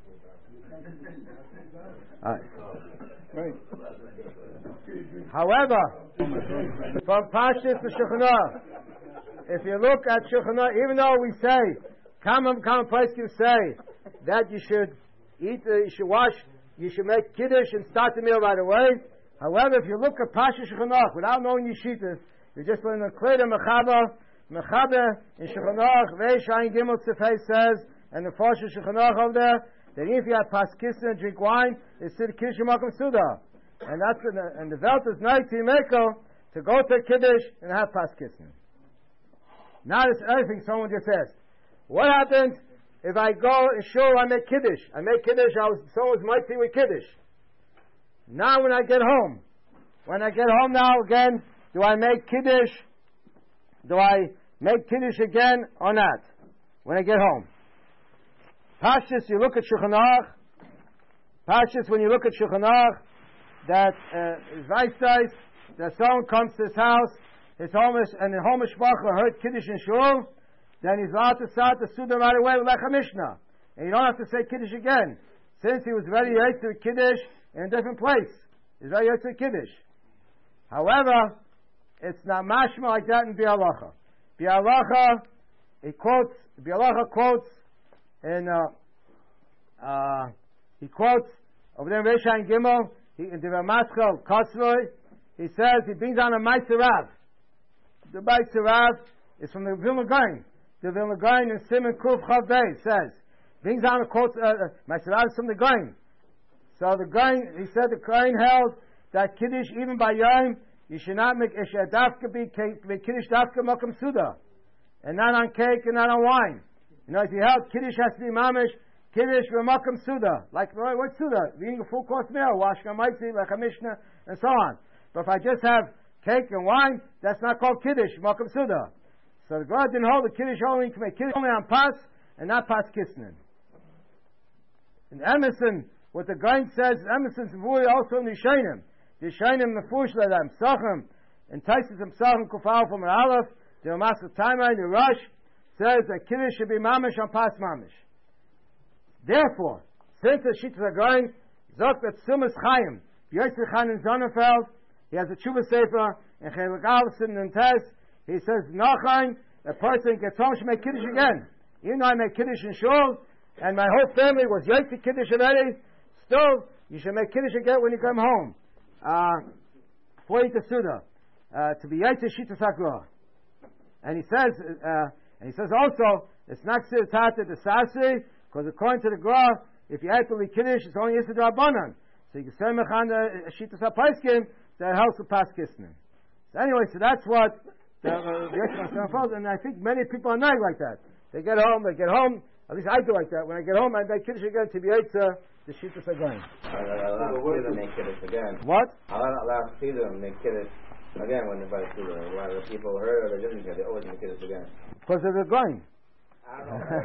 All right. Right. However, from Pashtus to Shulchan Aruch, if you look at Shulchan Aruch, even though we say, common poskim say that you should eat, you should wash, you should make Kiddush and start the meal right away. However, if you look at Pashtus Shulchan Aruch without knowing Yeshitas, you just learn the Kleda Mechaber in Shulchan Aruch, Reish Ayin Gimel Tzefei says, and the Pashtus Shulchan Aruch over there, that if you have Paskistin and drink wine, it's Sid Kiddush Makom Suda. And that's and the Welt is night to Meko to go to Kiddush and have Paskistin. Now this other thing someone just asked. What happens if I go and shul, I make Kiddush? Someone's mighty with Kiddush. Now when I get home now again, do I make Kiddush? Do I make Kiddush again or not? When I get home. Pashtus, you look at Shulchan Aruch. Pashtus, when you look at Shulchan Aruch, that Zaytais, that someone comes to his house, his homish, and the homish Bacha heard Kiddush in Shul, then he's allowed to start the Suda right away with Lecha Mishnah. And you don't have to say Kiddush again, since he was very used to Kiddush in a different place. He's very used to Kiddush. However, it's not mashma like that in Bi'alacha. Bi'alacha quotes, and he quotes over there in Reish Ayin Gimel, in the Ramaschal Kotzroy, he says he brings down a Meiser Rav. The Meiser Rav is from the Vilna Gaon. The Vilna Gaon in Simon Kuf Chav Beis says brings down a quote. Meiser Rav is from the Gaon. So the Gaon, he said the Gaon held that Kiddush even by Yom you should not make Dafka be Kiddush Dafka Makom Suda, and not on cake and not on wine. You know, if you held Kiddush has to be mamish, Kiddush v'makam Suda. Like, what's Suda? Eating a full course meal, washing a maitzi, like a Mishnah, and so on. But if I just have cake and wine, that's not called Kiddush, makam Suda. So the God didn't hold the Kiddush only, to make Kiddush only on Pas, and not Pas Kisnin. In Emerson, what the Gaon says, Emerson's Vuri also in the Yishainim. The Yishainim, the Fush, Ledam, Sachem, entices himself in Kufal from an Aleph, the Master Taimah, the Rush, says that Kiddush should be mamish on Pas mamish. Therefore, since the Shittas HaGaon, Zok that Sumas Chaim, Yosef Chan in Sonnenfeld, he has a Tshuva Sefer, and Chelik Alison and Tess, he says, Nachan, a person gets home should make Kiddush again. Even though I make Kiddush in Shul, and my whole family was Yosef Kiddush already, still, you should make Kiddush again when you come home. For Yita Suda, to be Yosef Shittas HaGaon. And he says also, it's not Sirtata the Sasi, because according to the Gra, if you add to the Kiddush, it's only Yisra Rabbanan. So you can say Mechan Shittas HaPaiskim, that helps with Pas Kisnin. So anyway, so that's what the Yisrael follows, and I think many people are not like that. They get home, at least I do like that. When I get home, I make Kiddush again to be Yitzah, the Shittas are going. I'll allow to make Kiddush again. What? I'll allow to make Kiddush again when they buy Suda. A lot of people heard or they didn't get it, they always make Kiddush again. Because of the going. I don't know.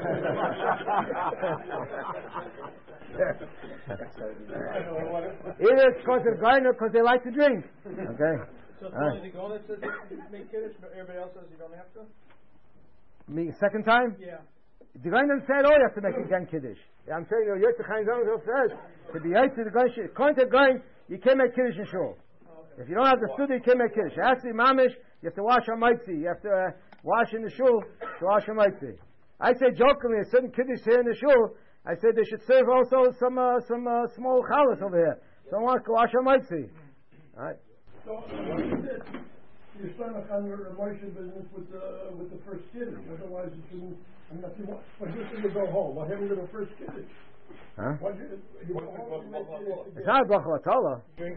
Either it's because of going or because they like to drink. Okay. So it's only the girl that says you make Kiddush, but everybody else says you don't have to? Me second time? Yeah. The guy doesn't say at all you have to make again Kiddush. I'm saying you Yitzchak Chaim Zalman says to be Yitzchak the guy according to going you can't make Kiddush in shul. If you don't have the study, you can't make Kiddush. It has to be mamish. You have to wash on mitzi. You have to wash in the shul to wash on mitzi. I say jokingly, a certain Kiddush here in the shul, I said they should serve also some small chalas over here. Someone can wash on mitzi. All right. So, you're starting to kind of a Moshe business with the first Kiddush. Otherwise, you shouldn't. I mean, if you want, but just when you go home, what happened to the first Kiddush? Huh? You go home, you make Kiddush. It's not a bracha Torah.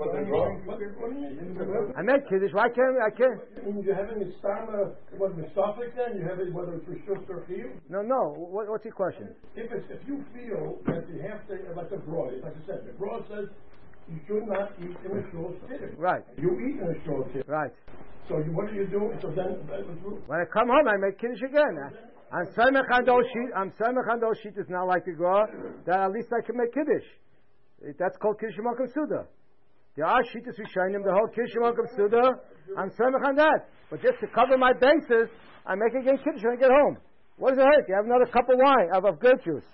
I make Kiddush. Why can't I can't? When you're having a stama, what the suffix then you have it whether it's rishus or chiyuv. No. What's your question? If you feel that you have to, like the broad, like I said, the broad says you should not eat in a shul Kiddush. Right. You eat in a shul Kiddush. Right. So what do you do? So then when I come home, I make Kiddush again. I'm samech on those sheet is not like the Gemara that at least I can make Kiddush. That's called Kiddush Makom Suda. There are sheetas Rishonim, the whole Kiddush Makom Suda. I'm samech on that. But just to cover my bases, I make again Kiddush when I get home. What does it hurt? You have another cup of wine, of grape juice.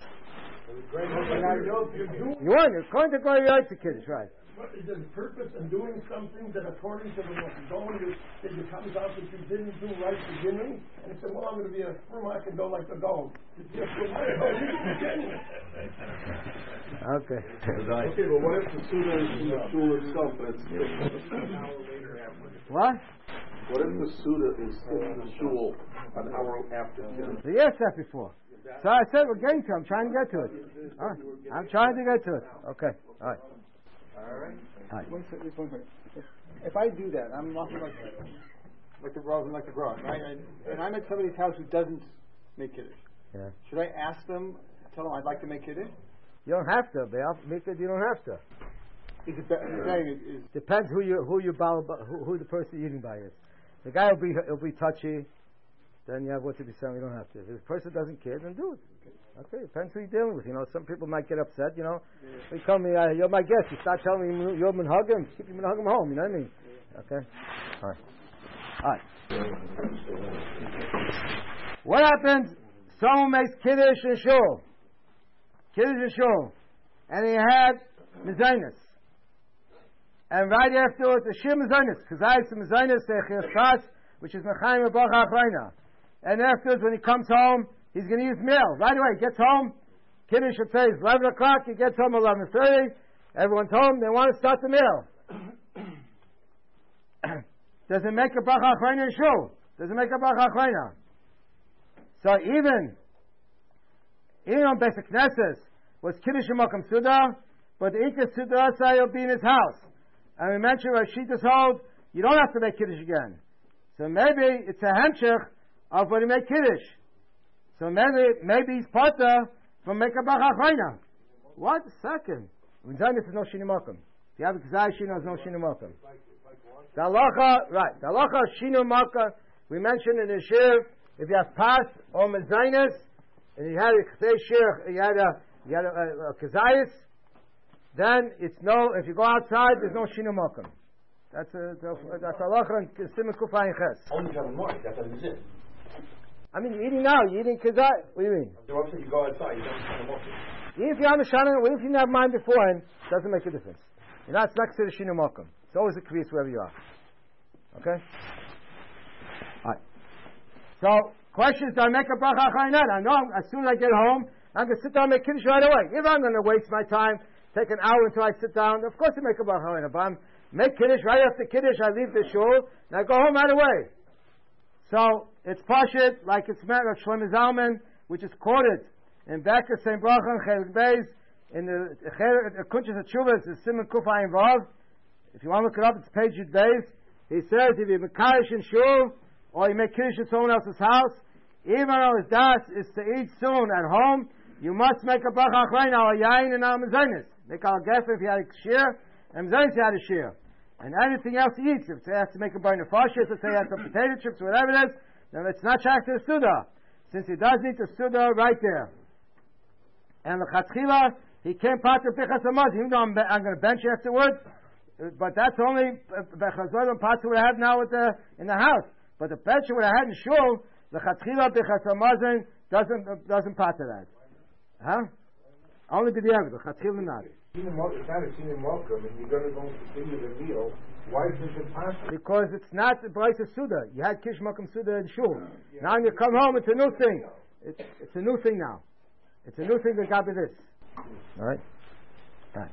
You want it. According to Goy Yaitz Kiddush, right? What is the purpose in doing something that according to the going that it comes out that you didn't do right beginning and you say, well, I'm going to be a firm, I can go like the dog. Okay. Okay, but what if the Suda is in the shul itself, but it's an hour later after? What? What if the Suda is in the shul an hour after? You asked that before. So I said we're getting to it. I'm trying to get to it. I'm trying to get to it. Okay. All right. One second. If I do that, I'm not like the Rav and like the Rav, right? And I'm at somebody's house who doesn't make Kiddush. Yeah. Should I ask them, tell them I'd like to make Kiddush? You don't have to. You don't have to. Is it better? Depends who the person eating by is. The guy will be touchy. Then you have what to be saying. You don't have to. If the person doesn't care, then do it. Okay, depends who you're dealing with. Some people might get upset. They tell me, "You're my guest." You start telling me you're minhagim, keep your minhagim home. You know what I mean? Okay. All right. What happens? Someone makes kiddush in shul. And he had mezainis. And right afterwards, the shir mezainis, because I have some mezainis, which is mechaim bracha achreina. And afterwards, when he comes home, he's going to use meal. Right away, he gets home. Kiddush should say it's 11 o'clock. He gets home 11:30. Everyone's home. They want to start the meal. Does it make a bracha achreina in shul? Does it make a bracha achreina? So even on basic Knesset was Kiddush Makom Suda, but the Ikar Suda will be in his house. And we mentioned Rashitas hold, you don't have to make Kiddush again. So maybe it's a hemshech of when he made Kiddush. So maybe he's parta from make a bracha achreina. What? Second. When Zaynis is no shini makom. If you have a kazai shino, is no shini makom. The halacha, right? The halacha shino makom. We mentioned in the shir, if you have pas or mezainis, and you had a kazai shir, you had a kazayis, then it's no. If you go outside, there's no shino makom. That's halacha and siman kufa in ches. Only have a mark. That doesn't it. I mean, you're eating now. You're eating kazai. What do you mean? The Rav said you go outside. You don't have a mark. Even if you have a shana, even if you have mine beforehand, doesn't make a difference. You're not next to the shinu makom. It's always a crease wherever you are. Okay? Alright. So, questions, do I make a bracha achreina? I know as soon as I get home, I'm going to sit down and make kiddush right away. If I'm going to waste my time, take an hour until I sit down, of course I make a bracha achreina. But I make kiddush right after kiddush, I leave the shul, and I go home right away. So, it's pashut, like it's met of Shlomo Zalman, which is quoted in Becker St. Bracha and Chelik Beis, in the Kunchas of Chuvas, the Simon Kufa involved. If you want to look it up, it's page Yud Beis. he says if you make Kaddish in shul, or you make Kiddush in someone else's house, even though his das is to eat soon at home, you must make a bracha achreina al yain and al mezainis. Make al gefen if you had a shear, and mezainis if you had a shear. And anything else he eats, if he has to make a bar nefashis, if he has some potato chips, whatever it is, then it's not shak to the suda. Since he does need the suda right there. And the chatchila, he can't part the bichas hamaz, even though I'm going to bench afterwards, but that's only bechazor parts we have now in the house. But the bench we had in shul, the chatchila bichas hamazin doesn't part of that. Huh? Only the chatchila not. Even it's not a senior welcome, and you're going to go and continue the meal. Why is it possible? Because it's not the Braisa Suda. You had Kish Makam Suda in shul. Yeah. Now when you come home, it's a new thing. It's a new thing now. It's a new thing that got me this. All right? All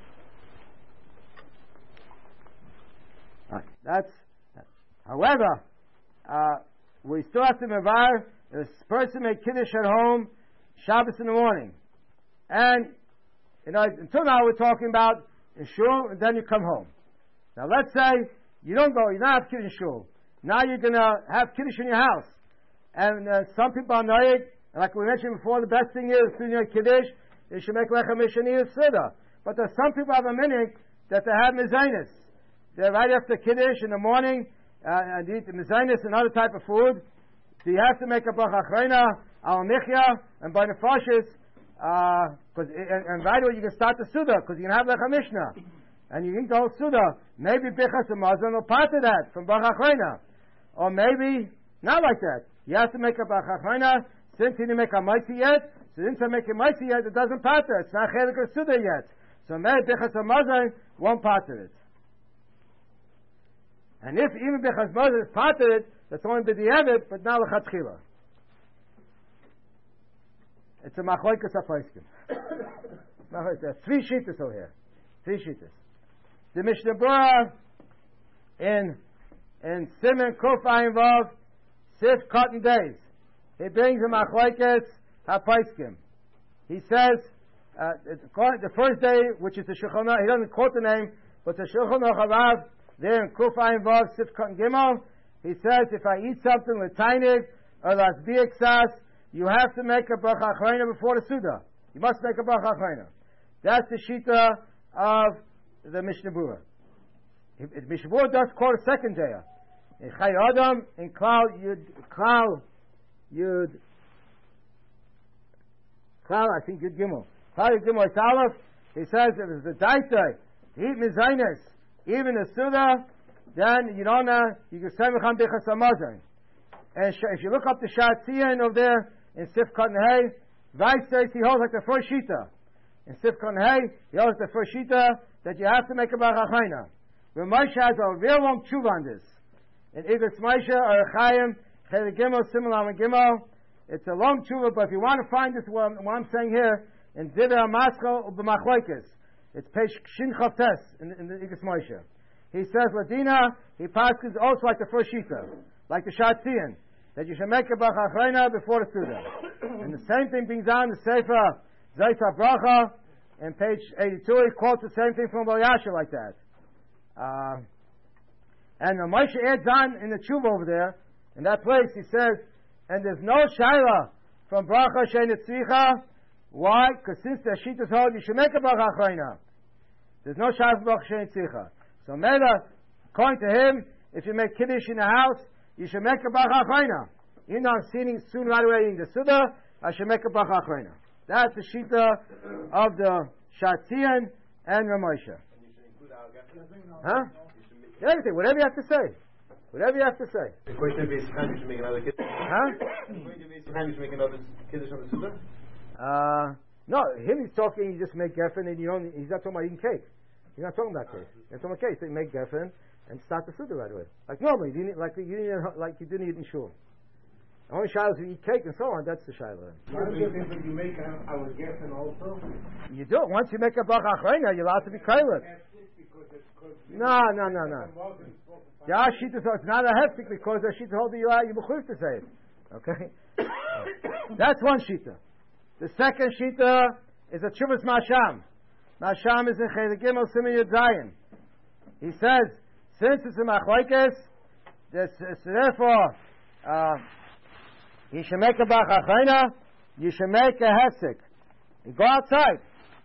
right. That's. However, we still have to mevar. This person made Kiddush at home, Shabbos in the morning. And, until now we're talking about in shul, and then you come home. Now let's say you don't have Kiddush in shul. Now you're going to have Kiddush in your house. And some people are noyed, and like we mentioned before, the best thing is, to your Kiddush, you should make Lechem Mishani Suda. But there's some people have a minhag that they have Mezainis. They're right after Kiddush in the morning, and eat Mezainis and other type of food. So you have to make a Bracha Achreina, Al Michya, and by Nefashis, and right away you can start the Suda, because you can have Lechem Mishnah. And you eat the whole Suda. Maybe Bichas Hamazon will part of that from Bracha Achreina. Or maybe not like that. You have to make a Bracha Achreina since he didn't make a Maisi yet. So since I make a Maisi yet, it doesn't part of it. It's not Chelik or Suda yet. So maybe Bichas Hamazon won't part of it. And if even Bichas Hamazon is part of it, that's only B'di'evet, but now L'chatchila. It's a Machloikas HaPaiskim. There are 3 shittas over here. 3 shittas. The Mishnah Berurah in Siman Kuf Ayin Vav Sif Cotton Days. He brings him Achloikas HaPaiskim. He says the first day, which is the Shulchan Aruch, he doesn't quote the name, but the Shulchan Aruch there in Kuf Ayin Vav Sif Cotton Gimel. He says if I eat something with tainig or lasbiak sas, you have to make a bracha achreina before the suda. You must make a bracha achreina. That's the shita of the Mishnah Berurah. Mishnah Berurah does quote a second day. In Chai Adam, in Klal Yud, I think Yud Gimel. Klal Yud Gimel Aleph. He says if it's the daita, eat mizainis, even the suda, then you don't know, you can say Mecham Bichas Hamazon. And if you look up the Shatzian over there in Sif Cotton Hay, Weiss says he holds like the first shita. In Sif Cotton Hay, he holds the first shita that you have to make a Bracha Achreina. But Moshe has a real long tshuva on this. In Igros Moshe or Chaim, Chelik Gimel, Simon and Gimel, it's a long tshuva, but if you want to find this, what I'm saying here, in Divrei HaMaschal B'Machloikis, it's page Shin Chavtes in the Igros Moshe. He says, Ladina, he passes also like the first shita, like the Shatzian, that you should make a Bracha Achreina before the Suda. And the same thing brings on the Sefer Zayta Bracha, in page 82, he quotes the same thing from Baal Yasher like that. And the Moshe adds on in the Tshuva over there, in that place, he says, and there's no Shaila from Bracha Shein Tzricha. Why? Because since the Shittas hold, you should make a Bracha Achreina. There's no Shaila from Bracha Shein Tzricha. So Mela, according to him, if you make Kiddush in the house, you should make a Bracha Achreina. Even though I'm sitting soon right away in the Suda, I should make a Bracha Achreina. That's the Shita of the Shatzian and Ramosha. Huh? Everything, whatever you have to say. Whatever you have to say. According to Beis Chaim, you should make another Kiddush. Huh? According to Beis Chaim, you should make another Kiddush on the Suda? No, him he's talking, you just make geffen and you don't, he's not talking about eating cake. He's not talking about cake. He's talking about cake. So you make geffen and start the Suda right away. Like normally, you didn't eat in shul. The only shilas you eat cake and so on, that's the shilah. You make our geffen also? You do. Once you make a Bracha Achreina, you're allowed to be kailit. No. Yeah, it's not a heftik because the shita hold you b'chuv to say it. Okay? That's one shita. The second shita is a Tshuvas Masham. Masham is in Chelik Gimel Siman Yud Zayin. He says, since it's a Machlokes, So therefore, you should make a bracha achreina. You should make a hefsek. You go outside.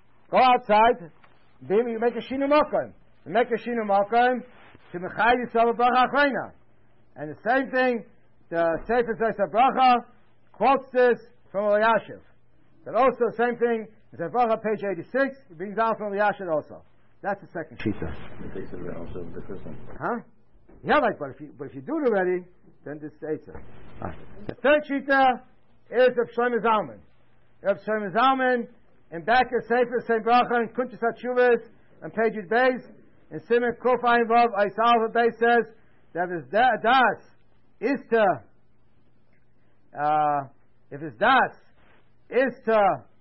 You make a shinu makom. You make a shinu makom to mechayil yourself a bracha achreina. And the same thing, the Sefer Zayis Bracha quotes this from Eliashiv. But also the same thing, it's a bracha page 86. It brings down from Eliashiv also. That's the second shita. Huh? Yeah, but if you do it already, then this states it. The third shita is of Shlomo Zalman. Of Shlomo Zalman, in back of Sefer Same Bracha in Kuntres HaTshuvos on page Beis, in Simon Kuf Ayin Vav Aisal Beis says that his das is to if his das is to,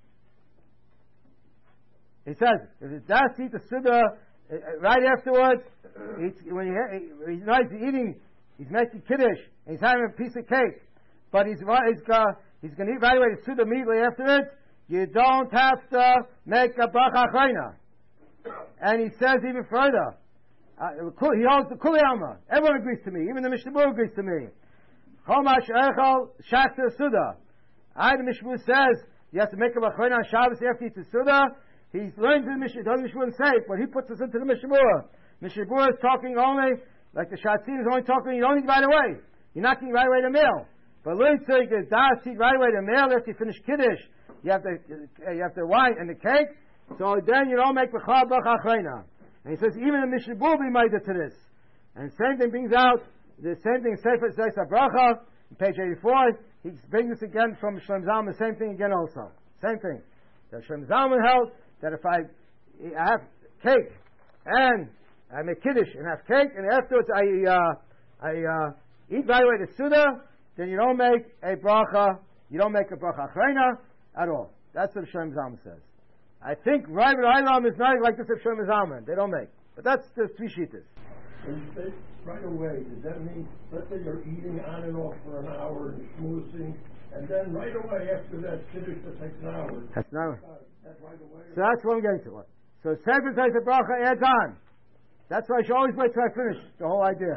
he says, if his das eat the Suda right afterwards, when he's eating, he's making Kiddush, and he's having a piece of cake, but he's going to eat right away the Suda immediately afterwards, you don't have to make a bracha achreina. And he says even further, he holds the Kuli Alma. Everyone agrees to me, even the Mishnah Berurah agrees to me. Chomash Echel Shachta Suda. The Mishnah says you have to make a bracha on Shabbos after you eat the Suda. He's learned the Mishnah, doesn't Mishnah say it, but he puts us into the Mishnah Berurah. Mishnah Berurah is talking only, like the Shatzin is only talking, you don't eat right away. You're not getting right away the meal. But Louis says you eat right away the meal after you finish Kiddush. You have the wine and the cake, so then you don't make bracha achreina. And he says even the Mishnah Berurah be made to this. And same thing brings out the same thing. Sefer Zayis Bracha, page 84. He brings this again from Shlomo Zalman. The same thing again also. Same thing. The Shlomo Zalman held that if I have cake and I make kiddush and have cake and afterwards I eat right away the Suda, then you don't make a bracha. You don't make a bracha achreina at all. That's what Shlomo Zalman says. I think right with Ilam is not like this of Shlomo Zalman. They don't make. But that's the three shittas. When you say right away, does that mean, let's say you're eating on and off for an hour and schmoozing, and then right away after that kiddush that takes an hour? That's not. That's right away. So that's what I'm getting to. So Sefer Zayis Bracha adds on. That's why I should always wait till I finish the whole idea.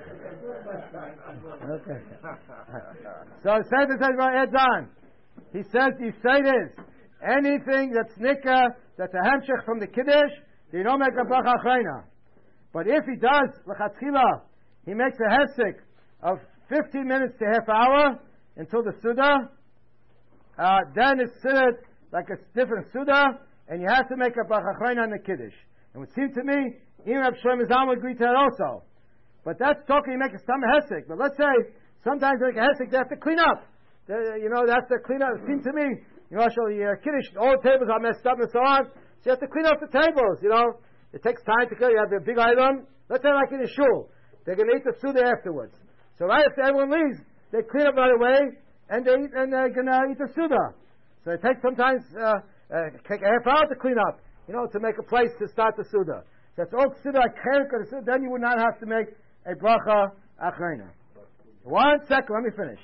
Okay. So Sefer Zayis Bracha adds on. He says, you say this. Anything that's nikah, that's a hemshech from the kiddush, they don't make a bracha achreina. But if he does l'chatchila, he makes a hefsek of 15 minutes to half hour until the suda. Then it's considered like a different suda, and you have to make a bracha achreina on the kiddush. And it would seem to me, even Reb Shlomo Zalman would agree to that also. But that's talking you make a stam hefsek. But let's say sometimes they make a hefsek, they have to clean up. They have to clean up. It seems to me. Your kiddush, all the tables are messed up and so on. So you have to clean up the tables, It takes time to clean. You have a big item. Let's say like in a shul. They're going to eat the suda afterwards. So right after everyone leaves, they clean up right away and they're going to eat the suda. So it takes sometimes take a half hour to clean up, to make a place to start the suda. So it's all suda, then you would not have to make a bracha achreina. 1 second, let me finish.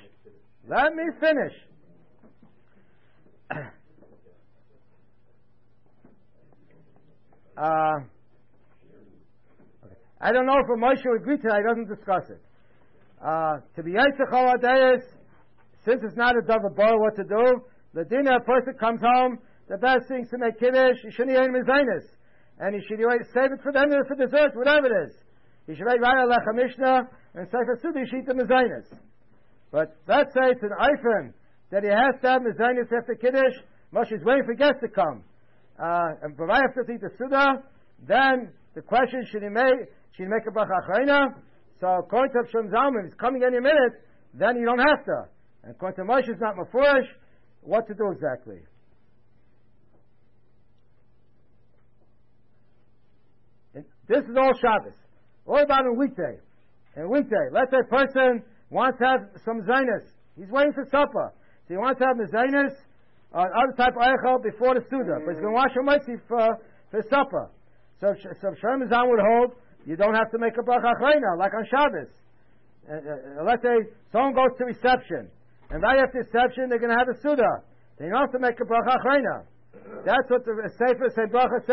I don't know if Moshe would agree to that. He doesn't discuss it. To be Yitzchak Holadeis, since it's not a double bar, what to do? The dinner, a person comes home, the best thing is to make kiddush. You shouldn't eat mezainis, and you should save it for them for dessert, whatever it is. You should write a lecha mishnah and say for suda you should eat the mezainis. But let's say it's an eifin that he has to have mezainis after kiddush. Moshe is waiting for guests to come. And right after to eat the suda, then the question, should he make a bracha achreina? So according to Shlomo Zalman, if he's coming any minute, then you don't have to. And according to Moshe, it's not mafurish, what to do exactly. And this is all Shabbos. What about a weekday? Let's say a person wants to have some zainis. He's waiting for supper. So he wants to have the zainis, other type of eichel before the suda, but he's going to wash your mitzi for supper. So Shlomo Zalman would hold you don't have to make a bracha achreina like on Shabbos. Let's say someone goes to reception, and right after reception they're going to have a suda. Then you don't have to make a bracha achreina. That's what the Sefer Shem Bracha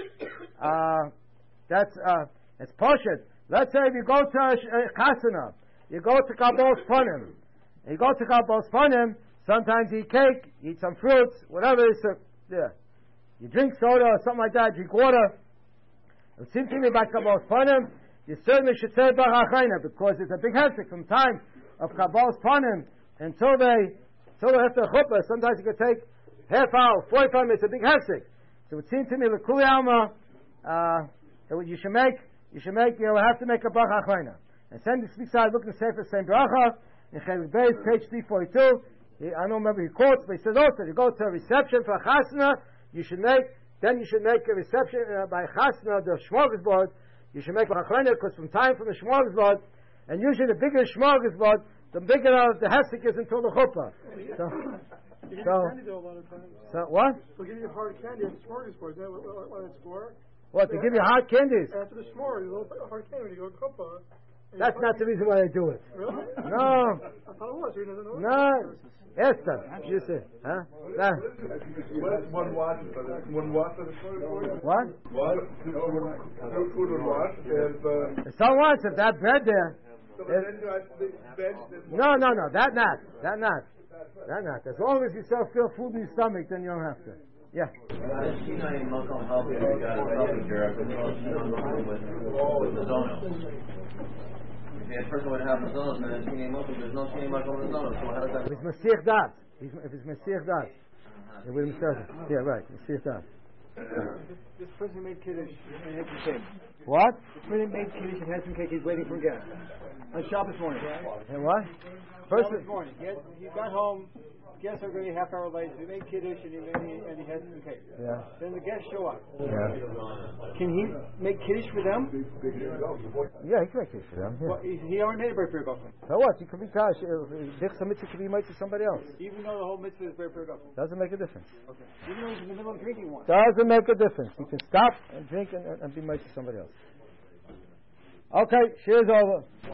says. It's poshut. Let's say if you go to a chasana you go to Kabbal's Panim. And you go to Kabbal's Panim, sometimes you eat cake, you eat some fruits, whatever it is. You drink soda or something like that, drink water. It seems to me about Kabbal's Panim, you certainly should say Baruch HaChaina, because it's a big hesek from time of Kabbal's Panim until they have to chuppah. Sometimes it could take half hour, 45 minutes, a big hesek. So it seems to me, L'Kuli Alma, that you have to make a Baruch HaChaina. And then the speaks out, look in the Sefer Same Bracha, in Chelik Beis, page 342. I don't remember he quotes, but he says also, you go to a reception for a chasna, you should make a reception by chasna, the smorgasbord, you should make a chachleiner, because from the smorgasbord, and usually the bigger the smorgasbord, the bigger the hesek is until the chuppah. So what? They'll give you hard candy at the smorgasbord. Is that what it's for? What, to give you hard candies? After the s'more, you little hard candy when you go to chuppah. That's not the reason why they do it. Really? No. I thought it was. You didn't know? No. Ask them. You say, huh? Nah. One wash of the What? No food and wash. And, So what? If that bread there. so then you have the bench. No. That not. As long as you still feel food in your stomach, then you don't have to. Yeah. With the zonos. The person would have the zonos, and then there's no Shinei Makom in the zonos. So how does that? If it's Masiach Dat. If it's Masiach Dat. It would be Masiach. Yeah, right. Masiach Dat. This person made Kiddush and had some cake. What? This person made Kiddush and had some cake. He's waiting for guests. On Shabbos morning. And what? Shabbos morning. He got home. Guests are going to be half hour late. So he made Kiddush and he had some cake. Yeah. Then the guests show up. Yeah. Can he make Kiddush for them? Yeah, he can make Kiddush for them. Yeah. Well, he already made a Ber Pirgofen. So what? You could be Kash. Dichsa mitzvah could be made to somebody else. Even though the whole mitzvah is Ber Pirgofen. Doesn't make a difference. Okay. Even though he's in the middle of drinking one. Doesn't make a difference. You can stop and drink and be made to somebody else. Okay, shear's over.